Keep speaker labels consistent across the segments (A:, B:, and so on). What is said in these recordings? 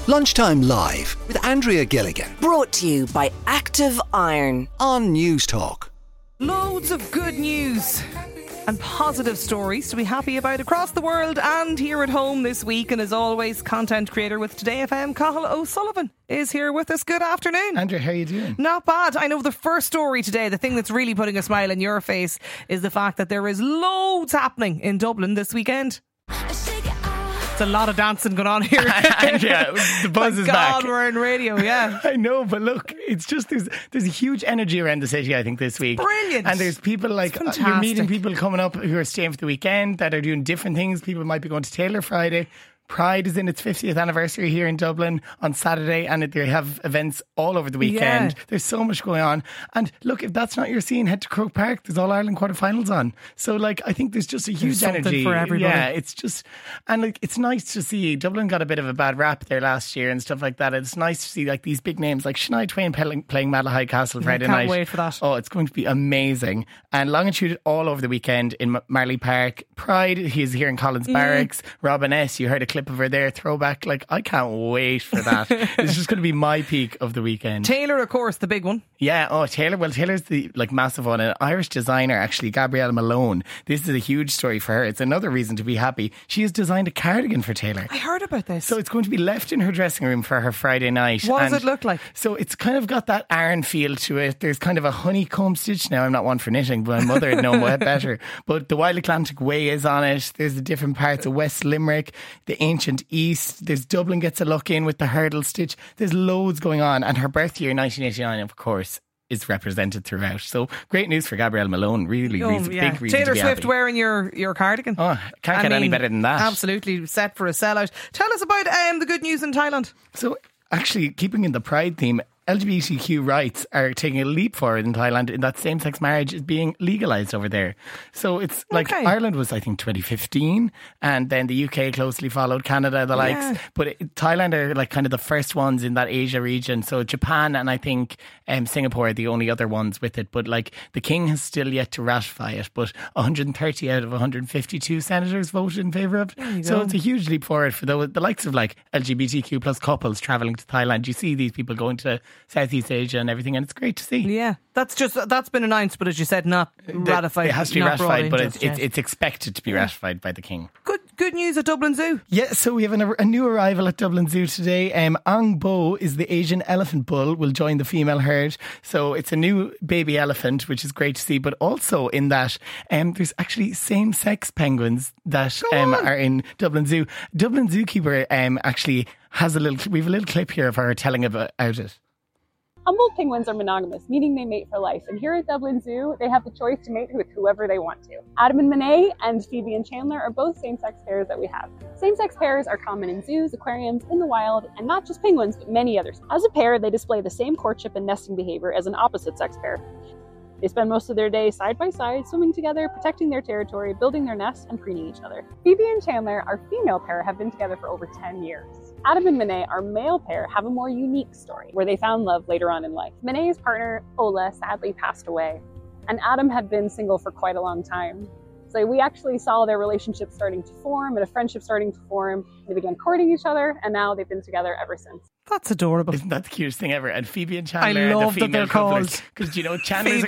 A: Lunchtime Live with Andrea Gilligan.
B: Brought to you by Active Iron
A: on News Talk.
C: Loads of good news and positive stories to be happy about across the world and here at home this week. And as always, content creator with Today FM, Cathal O'Sullivan, is here with us. Good afternoon.
D: Andrew, how are you doing?
C: Not bad. I know the first story today, the thing that's really putting a smile on your face, is the fact that there is loads happening in Dublin this weekend. It's a lot of dancing going on here.
D: Andrea, the buzz is back.
C: God, we're in radio, yeah.
D: I know, but look, it's just there's a huge energy around the city, I think, this week.
C: Brilliant.
D: And there's people like, you're meeting people coming up who are staying for the weekend that are doing different things. People might be going to Taylor Friday. Pride is in its 50th anniversary here in Dublin on Saturday, and they have events all over the weekend. Yeah. There's so much going on. And look, if that's not your scene, head to Croke Park. There's All Ireland quarterfinals on. So like, I think there's just a huge energy
C: for everybody.
D: Yeah, it's just, and like, it's nice to see. Dublin got a bit of a bad rap there last year and stuff like that. It's nice to see like these big names like Shania Twain playing Malahide Castle Friday night.
C: Can't wait for that.
D: Oh, it's going to be amazing. And Longitude all over the weekend in Marley Park. Pride, he's here in Collins Barracks. Robin S., you heard a clip of her there, throwback. Like, I can't wait for that. It's just going to be my peak of the weekend.
C: Taylor, of course, the big one.
D: Yeah, Taylor. Well, Taylor's the like massive one. An Irish designer, actually, Gabrielle Malone. This is a huge story for her. It's another reason to be happy. She has designed a cardigan for Taylor.
C: I heard about this.
D: So it's going to be left in her dressing room for her Friday night.
C: What does it look like?
D: So it's kind of got that Aran feel to it. There's kind of a honeycomb stitch. Now, I'm not one for knitting, but my mother would know better. But the Wild Atlantic Way is on it. There's the different parts of West Limerick, the ancient East. There's Dublin gets a look in with the hurdle stitch. There's loads going on. And her birth year, 1989, of course, is represented throughout. So great news for Gabrielle Malone. Really big reason
C: Taylor
D: to be
C: Swift
D: happy.
C: wearing your cardigan.
D: Oh, can't get any better than that.
C: Absolutely set for a sellout. Tell us about the good news in Thailand.
D: So actually, keeping in the Pride theme, LGBTQ rights are taking a leap forward in Thailand in that same-sex marriage is being legalised over there. So it's like Ireland was, I think, 2015, and then the UK closely followed, Canada, the likes. But Thailand are like kind of the first ones in that Asia region. So Japan and I think Singapore are the only other ones with it. But like the King has still yet to ratify it. But 130 out of 152 senators voted in favour of it. So it's a huge leap forward for the likes of like LGBTQ plus couples travelling to Thailand. You see these people going to Southeast Asia and everything, and it's great to see.
C: Yeah, that's been announced, but as you said, not ratified.
D: It has to be ratified, but it's expected to be ratified by the King.
C: Good news at Dublin Zoo.
D: Yeah, so we have a new arrival at Dublin Zoo today. Ang Bo is the Asian elephant bull, will join the female herd. So it's a new baby elephant, which is great to see. But also in that, there's actually same-sex penguins that are in Dublin Zoo. Dublin Zookeeper actually has we have a little clip here of her telling about it.
E: Humboldt penguins are monogamous, meaning they mate for life. And here at Dublin Zoo, they have the choice to mate with whoever they want to. Adam and Monet and Phoebe and Chandler are both same-sex pairs that we have. Same-sex pairs are common in zoos, aquariums, in the wild, and not just penguins, but many others. As a pair, they display the same courtship and nesting behavior as an opposite-sex pair. They spend most of their day side by side, swimming together, protecting their territory, building their nests, and preening each other. Phoebe and Chandler, our female pair, have been together for over 10 years. Adam and Monet, our male pair, have a more unique story, where they found love later on in life. Monet's partner, Ola, sadly passed away, and Adam had been single for quite a long time. So we actually saw their relationship starting to form and a friendship starting to form. They began courting each other, and now they've been together ever since.
C: That's adorable.
D: Isn't that the cutest thing ever? And Phoebe and Chandler
C: I
D: are
C: love
D: the
C: that
D: female
C: they're called.
D: Because, you know, Chandler's a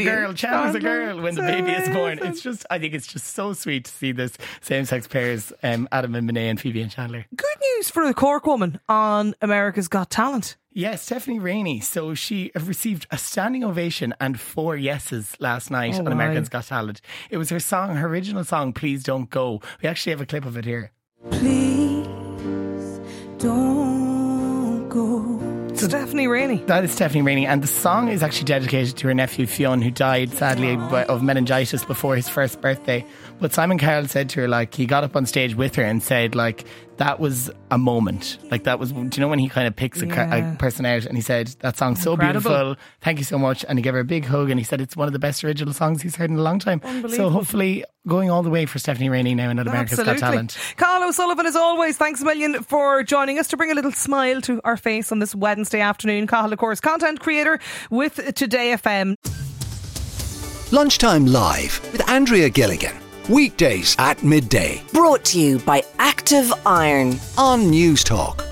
D: girl when the baby is born. I think it's just so sweet to see this same-sex pairs, Adam and Monet and Phoebe and Chandler.
C: Good news for the Cork woman on America's Got Talent.
D: Yes, Stephanie Rainey. So she received a standing ovation and 4 yeses last night on America's Got Talent. It was her original song, Please Don't Go. We actually have a clip of it here.
F: Please don't go.
C: Stephanie Rainey.
D: That is Stephanie Rainey, and the song is actually dedicated to her nephew Fionn, who died sadly of meningitis before his first birthday. But Simon Cowell said to her, like, he got up on stage with her and said, like, that was a moment. Like, that was, do you know when he kind of picks a person out and he said, that song's so beautiful, thank you so much, and he gave her a big hug and he said it's one of the best original songs he's heard in a long time. So hopefully going all the way for Stephanie Rainey now in America's Got Talent.
C: Cathal O'Sullivan, as always, thanks a million for joining us to bring a little smile to our face on this Wednesday afternoon. Cathal, of course, content creator with Today FM.
A: Lunchtime Live with Andrea Gilligan. Weekdays at midday.
B: Brought to you by Active Iron
A: On News Talk.